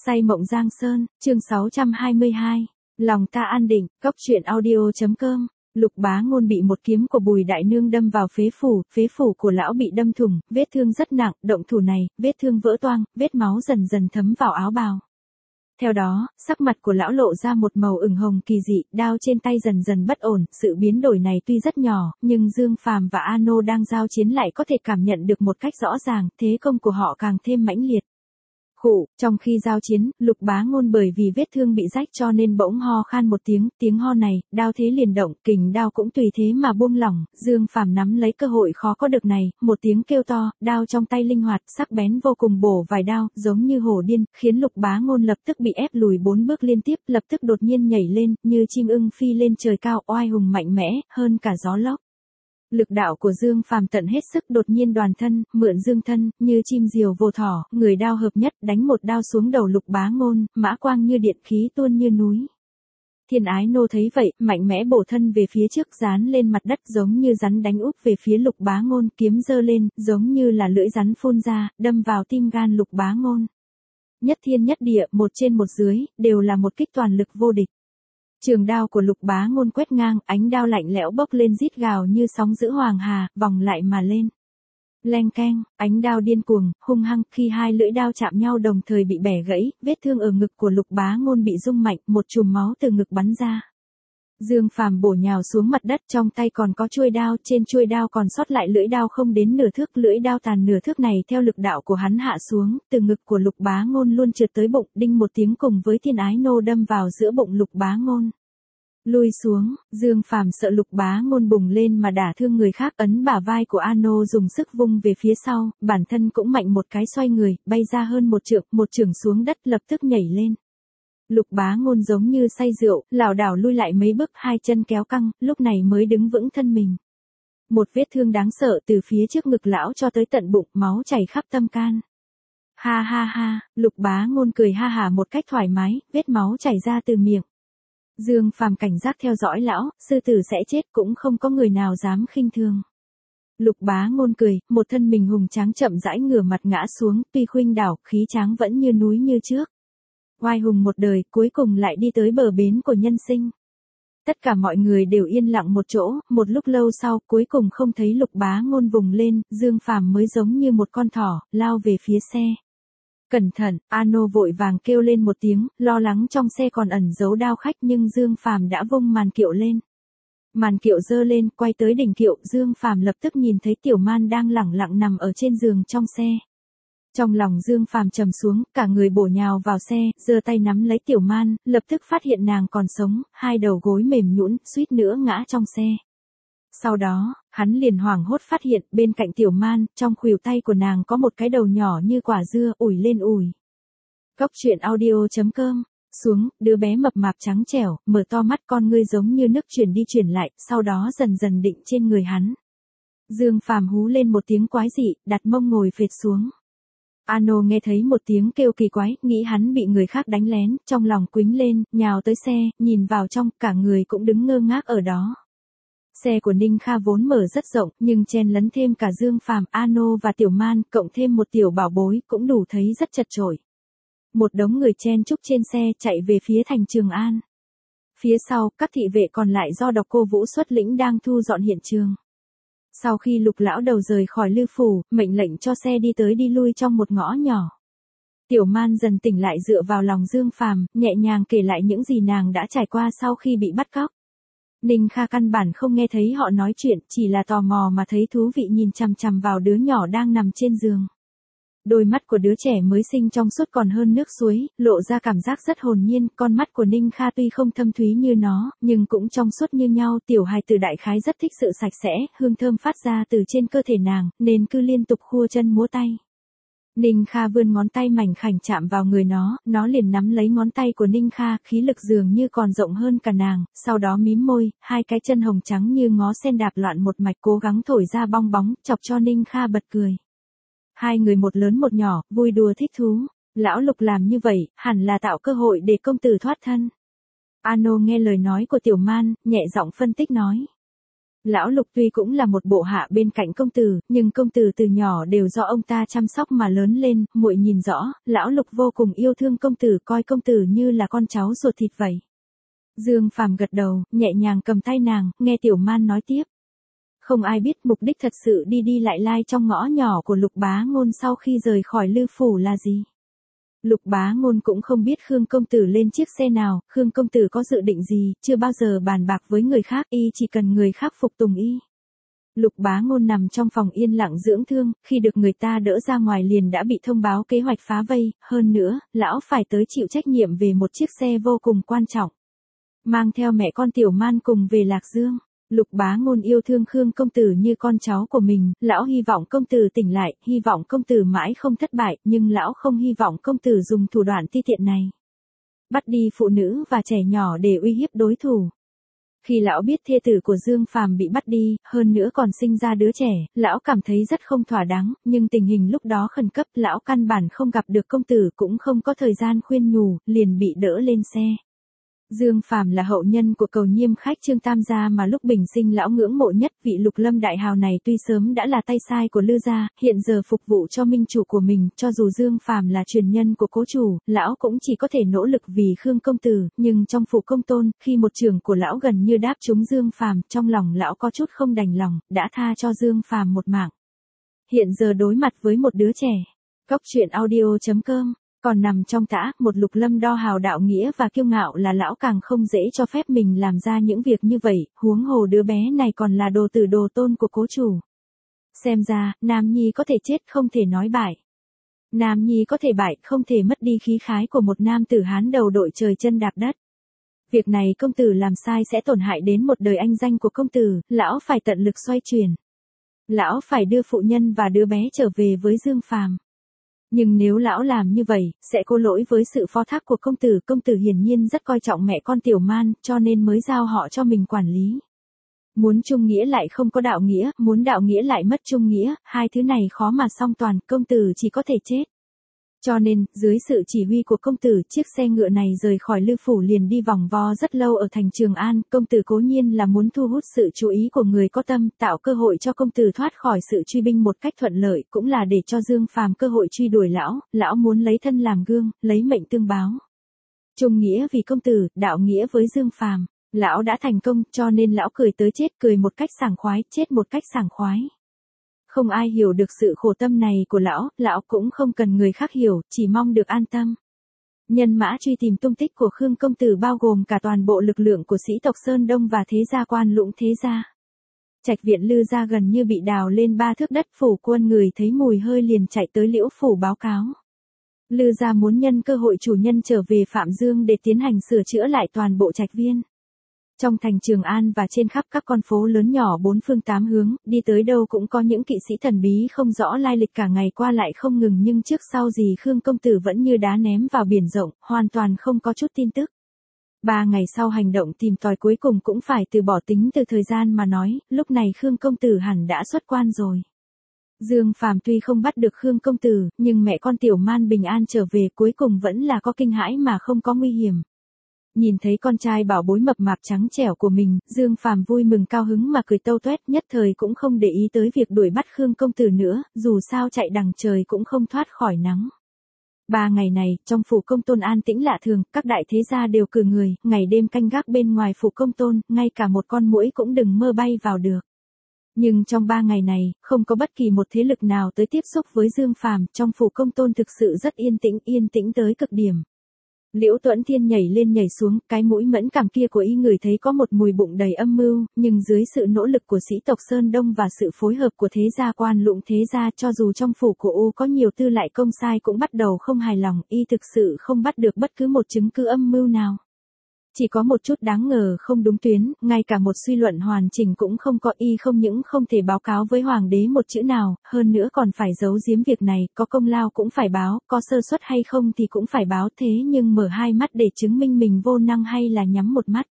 Say mộng Giang Sơn, chương 622. Lòng ta an định, cóc truyện audio.com. Lục Bá Ngôn bị một kiếm của Bùi Đại Nương đâm vào phế phủ của lão bị đâm thủng, vết thương rất nặng, động thủ này, vết thương vỡ toang, vết máu dần dần thấm vào áo bào. Theo đó, sắc mặt của lão lộ ra một màu ửng hồng kỳ dị, đao trên tay dần dần bất ổn, sự biến đổi này tuy rất nhỏ, nhưng Dương Phàm và Ano đang giao chiến lại có thể cảm nhận được một cách rõ ràng, thế công của họ càng thêm mãnh liệt. Trong khi giao chiến, Lục Bá Ngôn bởi vì vết thương bị rách cho nên bỗng ho khan một tiếng ho này, đao thế liền động, kình đao cũng tùy thế mà buông lỏng, Dương Phàm nắm lấy cơ hội khó có được này, một tiếng kêu to, đao trong tay linh hoạt, sắc bén vô cùng bổ vài đao, giống như hổ điên, khiến Lục Bá Ngôn lập tức bị ép lùi 4 bước liên tiếp, lập tức đột nhiên nhảy lên, như chim ưng phi lên trời cao, oai hùng mạnh mẽ, hơn cả gió lốc. Lực đạo của Dương Phàm tận hết sức đột nhiên đoàn thân, mượn dương thân, như chim diều vô thỏ, người đao hợp nhất, đánh một đao xuống đầu Lục Bá Ngôn, mã quang như điện khí tuôn như núi. Thiên Ái Nô thấy vậy, mạnh mẽ bổ thân về phía trước dán lên mặt đất giống như rắn đánh úp về phía Lục Bá Ngôn, kiếm giơ lên, giống như là lưỡi rắn phun ra, đâm vào tim gan Lục Bá Ngôn. Nhất thiên nhất địa, một trên một dưới, đều là một kích toàn lực vô địch. Trường đao của Lục Bá Ngôn quét ngang, ánh đao lạnh lẽo bốc lên rít gào như sóng dữ hoàng hà, vòng lại mà lên. Leng keng, ánh đao điên cuồng, hung hăng, khi hai lưỡi đao chạm nhau đồng thời bị bẻ gãy, vết thương ở ngực của Lục Bá Ngôn bị rung mạnh, một chùm máu từ ngực bắn ra. Dương Phàm bổ nhào xuống mặt đất, trong tay còn có chuôi đao, trên chuôi đao còn sót lại lưỡi đao không đến nửa thước, lưỡi đao tàn nửa thước này theo lực đạo của hắn hạ xuống, từ ngực của Lục Bá Ngôn luôn trượt tới bụng, đinh một tiếng cùng với Thiên Ái Nô đâm vào giữa bụng Lục Bá Ngôn. Lui xuống, Dương Phàm sợ Lục Bá Ngôn bùng lên mà đả thương người khác, ấn bả vai của Ano dùng sức vung về phía sau, bản thân cũng mạnh một cái xoay người, bay ra hơn một chưởng xuống đất lập tức nhảy lên. Lục Bá Ngôn giống như say rượu, lảo đảo lui lại mấy bước, hai chân kéo căng, lúc này mới đứng vững thân mình. Một vết thương đáng sợ từ phía trước ngực lão cho tới tận bụng, máu chảy khắp tâm can. Ha ha ha, Lục Bá Ngôn cười ha hả một cách thoải mái, vết máu chảy ra từ miệng. Dương Phàm cảnh giác theo dõi lão, sư tử sẽ chết cũng không có người nào dám khinh thường. Lục Bá Ngôn cười, một thân mình hùng tráng chậm rãi ngửa mặt ngã xuống, tuy khuynh đảo, khí tráng vẫn như núi như trước. Oai hùng một đời, cuối cùng lại đi tới bờ bến của nhân sinh. Tất cả mọi người đều yên lặng một chỗ, một lúc lâu sau, cuối cùng không thấy Lục Bá Ngôn vùng lên, Dương Phàm mới giống như một con thỏ, lao về phía xe. Cẩn thận, Ano vội vàng kêu lên một tiếng, lo lắng trong xe còn ẩn giấu đao khách nhưng Dương Phàm đã vung màn kiệu lên. Màn kiệu giơ lên, quay tới đỉnh kiệu, Dương Phàm lập tức nhìn thấy Tiểu Man đang lẳng lặng nằm ở trên giường trong xe. Trong lòng Dương Phàm trầm xuống, cả người bổ nhào vào xe, giơ tay nắm lấy Tiểu Man, lập tức phát hiện nàng còn sống, hai đầu gối mềm nhũn, suýt nữa ngã trong xe. Sau đó, hắn liền hoảng hốt phát hiện, bên cạnh Tiểu Man, trong khuỷu tay của nàng có một cái đầu nhỏ như quả dưa, ủi lên ủi. Cóc truyện audio.com. Xuống, đứa bé mập mạp trắng trẻo, mở to mắt, con ngươi giống như nước chuyển đi chuyển lại, sau đó dần dần định trên người hắn. Dương Phàm hú lên một tiếng quái dị, đặt mông ngồi phệt xuống. Ano nghe thấy một tiếng kêu kỳ quái, nghĩ hắn bị người khác đánh lén, trong lòng quýnh lên, nhào tới xe, nhìn vào trong, cả người cũng đứng ngơ ngác ở đó. Xe của Ninh Kha vốn mở rất rộng, nhưng chen lấn thêm cả Dương Phàm, Ano và Tiểu Man, cộng thêm một tiểu bảo bối, cũng đủ thấy rất chật chội. Một đống người chen chúc trên xe chạy về phía thành Trường An. Phía sau, các thị vệ còn lại do Độc Cô Vũ xuất lĩnh đang thu dọn hiện trường. Sau khi Lục lão đầu rời khỏi Lư phủ, mệnh lệnh cho xe đi tới đi lui trong một ngõ nhỏ. Tiểu Man dần tỉnh lại dựa vào lòng Dương Phàm, nhẹ nhàng kể lại những gì nàng đã trải qua sau khi bị bắt cóc. Ninh Kha căn bản không nghe thấy họ nói chuyện, chỉ là tò mò mà thấy thú vị nhìn chằm chằm vào đứa nhỏ đang nằm trên giường. Đôi mắt của đứa trẻ mới sinh trong suốt còn hơn nước suối, lộ ra cảm giác rất hồn nhiên, con mắt của Ninh Kha tuy không thâm thúy như nó, nhưng cũng trong suốt như nhau, tiểu hài tử đại khái rất thích sự sạch sẽ, hương thơm phát ra từ trên cơ thể nàng, nên cứ liên tục khua chân múa tay. Ninh Kha vươn ngón tay mảnh khảnh chạm vào người nó liền nắm lấy ngón tay của Ninh Kha, khí lực dường như còn rộng hơn cả nàng, sau đó mím môi, hai cái chân hồng trắng như ngó sen đạp loạn một mạch cố gắng thổi ra bong bóng, chọc cho Ninh Kha bật cười. Hai người một lớn một nhỏ, vui đùa thích thú, lão Lục làm như vậy, hẳn là tạo cơ hội để công tử thoát thân. Ano nghe lời nói của Tiểu Man, nhẹ giọng phân tích nói. Lão Lục tuy cũng là một bộ hạ bên cạnh công tử, nhưng công tử từ nhỏ đều do ông ta chăm sóc mà lớn lên, muội nhìn rõ, lão Lục vô cùng yêu thương công tử, coi công tử như là con cháu ruột thịt vậy. Dương Phàm gật đầu, nhẹ nhàng cầm tay nàng, nghe Tiểu Man nói tiếp. Không ai biết mục đích thật sự đi đi lại lai trong ngõ nhỏ của Lục Bá Ngôn sau khi rời khỏi Lư Phủ là gì. Lục Bá Ngôn cũng không biết Khương công tử lên chiếc xe nào, Khương công tử có dự định gì, chưa bao giờ bàn bạc với người khác, y chỉ cần người khác phục tùng y. Lục Bá Ngôn nằm trong phòng yên lặng dưỡng thương, khi được người ta đỡ ra ngoài liền đã bị thông báo kế hoạch phá vây, hơn nữa, lão phải tới chịu trách nhiệm về một chiếc xe vô cùng quan trọng. Mang theo mẹ con Tiểu Man cùng về Lạc Dương. Lục Bá Ngôn yêu thương Khương công tử như con cháu của mình, lão hy vọng công tử tỉnh lại, hy vọng công tử mãi không thất bại, nhưng lão không hy vọng công tử dùng thủ đoạn ti tiện này. Bắt đi phụ nữ và trẻ nhỏ để uy hiếp đối thủ. Khi lão biết thê tử của Dương Phàm bị bắt đi, hơn nữa còn sinh ra đứa trẻ, lão cảm thấy rất không thỏa đáng, nhưng tình hình lúc đó khẩn cấp, lão căn bản không gặp được công tử cũng không có thời gian khuyên nhủ, liền bị đỡ lên xe. Dương Phàm là hậu nhân của cầu nhiêm khách Trương Tam gia mà lúc bình sinh lão ngưỡng mộ nhất, vị Lục Lâm đại hào này tuy sớm đã là tay sai của Lư gia, hiện giờ phục vụ cho minh chủ của mình, cho dù Dương Phàm là truyền nhân của cố chủ, lão cũng chỉ có thể nỗ lực vì Khương công tử, nhưng trong phủ công tôn, khi một trưởng của lão gần như đáp trúng Dương Phàm, trong lòng lão có chút không đành lòng, đã tha cho Dương Phàm một mạng. Hiện giờ đối mặt với một đứa trẻ, Cốc truyện audio.com còn nằm trong tã, một Lục Lâm đo hào đạo nghĩa và kiêu ngạo là lão càng không dễ cho phép mình làm ra những việc như vậy, huống hồ đứa bé này còn là đồ tử đồ tôn của cố chủ. Xem ra, Nam Nhi có thể chết không thể nói bại. Nam Nhi có thể bại không thể mất đi khí khái của một nam tử Hán đầu đội trời chân đạp đất. Việc này công tử làm sai sẽ tổn hại đến một đời anh danh của công tử, lão phải tận lực xoay chuyển. Lão phải đưa phụ nhân và đứa bé trở về với Dương Phàm. Nhưng nếu lão làm như vậy, sẽ có lỗi với sự phó thác của công tử hiển nhiên rất coi trọng mẹ con Tiểu Man, cho nên mới giao họ cho mình quản lý. Muốn trung nghĩa lại không có đạo nghĩa, muốn đạo nghĩa lại mất trung nghĩa, hai thứ này khó mà song toàn, công tử chỉ có thể chết. Cho nên, dưới sự chỉ huy của công tử, chiếc xe ngựa này rời khỏi Lư Phủ liền đi vòng vo rất lâu ở thành Trường An, công tử cố nhiên là muốn thu hút sự chú ý của người có tâm, tạo cơ hội cho công tử thoát khỏi sự truy binh một cách thuận lợi, cũng là để cho Dương Phàm cơ hội truy đuổi lão muốn lấy thân làm gương, lấy mệnh tương báo. Trung nghĩa vì công tử, đạo nghĩa với Dương Phàm, lão đã thành công, cho nên lão cười tới chết, cười một cách sảng khoái, chết một cách sảng khoái. Không ai hiểu được sự khổ tâm này của lão cũng không cần người khác hiểu, chỉ mong được an tâm. Nhân mã truy tìm tung tích của Khương công tử bao gồm cả toàn bộ lực lượng của sĩ tộc Sơn Đông và thế gia Quan Lũng thế gia. Trạch viện Lư gia gần như bị đào lên 3 thước đất, phủ quân người thấy mùi hơi liền chạy tới Liễu phủ báo cáo. Lư gia muốn nhân cơ hội chủ nhân trở về Phạm Dương để tiến hành sửa chữa lại toàn bộ trạch viên. Trong thành Trường An và trên khắp các con phố lớn nhỏ bốn phương tám hướng, đi tới đâu cũng có những kỵ sĩ thần bí không rõ lai lịch cả ngày qua lại không ngừng, nhưng trước sau gì Khương công tử vẫn như đá ném vào biển rộng, hoàn toàn không có chút tin tức. 3 ngày sau hành động tìm tòi cuối cùng cũng phải từ bỏ, tính từ thời gian mà nói, lúc này Khương công tử hẳn đã xuất quan rồi. Dương Phàm tuy không bắt được Khương công tử, nhưng mẹ con Tiểu Man bình an trở về, cuối cùng vẫn là có kinh hãi mà không có nguy hiểm. Nhìn thấy con trai bảo bối mập mạp trắng trẻo của mình, Dương Phàm vui mừng cao hứng mà cười tâu tuét, nhất thời cũng không để ý tới việc đuổi bắt Khương công tử nữa, dù sao chạy đằng trời cũng không thoát khỏi nắng. 3 ngày này, trong phủ công tôn an tĩnh lạ thường, các đại thế gia đều cử người, ngày đêm canh gác bên ngoài phủ công tôn, ngay cả một con muỗi cũng đừng mơ bay vào được. Nhưng trong 3 ngày này, không có bất kỳ một thế lực nào tới tiếp xúc với Dương Phàm, trong phủ công tôn thực sự rất yên tĩnh tới cực điểm. Liễu Tuẫn Thiên nhảy lên nhảy xuống, cái mũi mẫn cảm kia của y người thấy có một mùi bụng đầy âm mưu, nhưng dưới sự nỗ lực của sĩ tộc Sơn Đông và sự phối hợp của thế gia Quan Lũng thế gia, cho dù trong phủ của U có nhiều tư lại công sai cũng bắt đầu không hài lòng, y thực sự không bắt được bất cứ một chứng cứ âm mưu nào. Chỉ có một chút đáng ngờ không đúng tuyến, ngay cả một suy luận hoàn chỉnh cũng không có, y không những không thể báo cáo với hoàng đế một chữ nào, hơn nữa còn phải giấu giếm việc này, có công lao cũng phải báo, có sơ suất hay không thì cũng phải báo, thế nhưng mở 2 mắt để chứng minh mình vô năng hay là nhắm một mắt.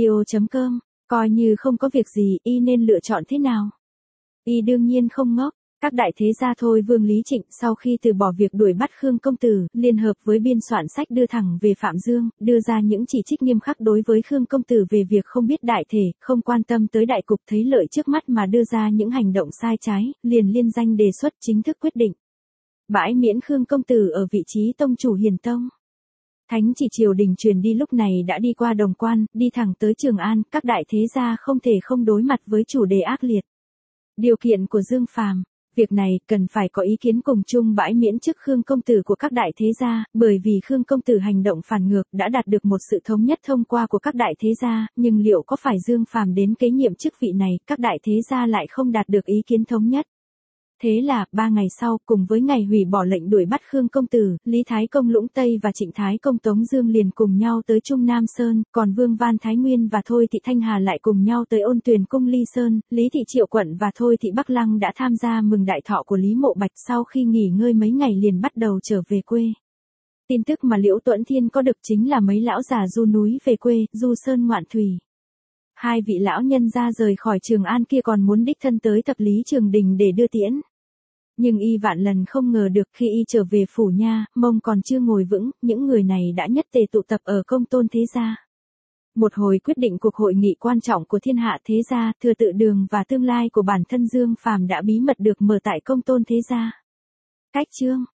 Cốc truyện audio.com, coi như không có việc gì, y nên lựa chọn thế nào? Y đương nhiên không ngốc. Các đại thế gia thôi Vương Lý Trịnh sau khi từ bỏ việc đuổi bắt Khương Công Tử, liên hợp với biên soạn sách đưa thẳng về Phạm Dương, đưa ra những chỉ trích nghiêm khắc đối với Khương Công Tử về việc không biết đại thể, không quan tâm tới đại cục thấy lợi trước mắt mà đưa ra những hành động sai trái, liền liên danh đề xuất chính thức quyết định bãi miễn Khương Công Tử ở vị trí tông chủ Hiền Tông. Thánh chỉ triều đình truyền đi lúc này đã đi qua Đồng Quan, đi thẳng tới Trường An, các đại thế gia không thể không đối mặt với chủ đề ác liệt. Điều kiện của Dương Phàm, việc này cần phải có ý kiến cùng chung bãi miễn chức Khương Công Tử của các đại thế gia, bởi vì Khương Công Tử hành động phản ngược đã đạt được một sự thống nhất thông qua của các đại thế gia, nhưng liệu có phải Dương Phàm đến kế nhiệm chức vị này, các đại thế gia lại không đạt được ý kiến thống nhất. Thế là, 3 ngày sau, cùng với ngày hủy bỏ lệnh đuổi bắt Khương Công Tử, Lý Thái Công Lũng Tây và Trịnh Thái Công Tống Dương liền cùng nhau tới Trung Nam Sơn, còn Vương Van Thái Nguyên và Thôi Thị Thanh Hà lại cùng nhau tới Ôn Tuyền Cung Ly Sơn, Lý Thị Triệu Quận và Thôi Thị Bắc Lăng đã tham gia mừng đại thọ của Lý Mộ Bạch sau khi nghỉ ngơi mấy ngày liền bắt đầu trở về quê. Tin tức mà Liễu Tuẫn Thiên có được chính là mấy lão già du núi về quê, du sơn ngoạn thủy. Hai vị lão nhân ra rời khỏi Trường An kia còn muốn đích thân tới Thập Lý Trường Đình để đưa tiễn. Nhưng y vạn lần không ngờ được khi y trở về phủ nha, mông còn chưa ngồi vững, những người này đã nhất tề tụ tập ở Công Tôn thế gia. Một hồi quyết định cuộc hội nghị quan trọng của thiên hạ thế gia, thừa tự đường và tương lai của bản thân Dương Phàm đã bí mật được mở tại Công Tôn thế gia. Cách chương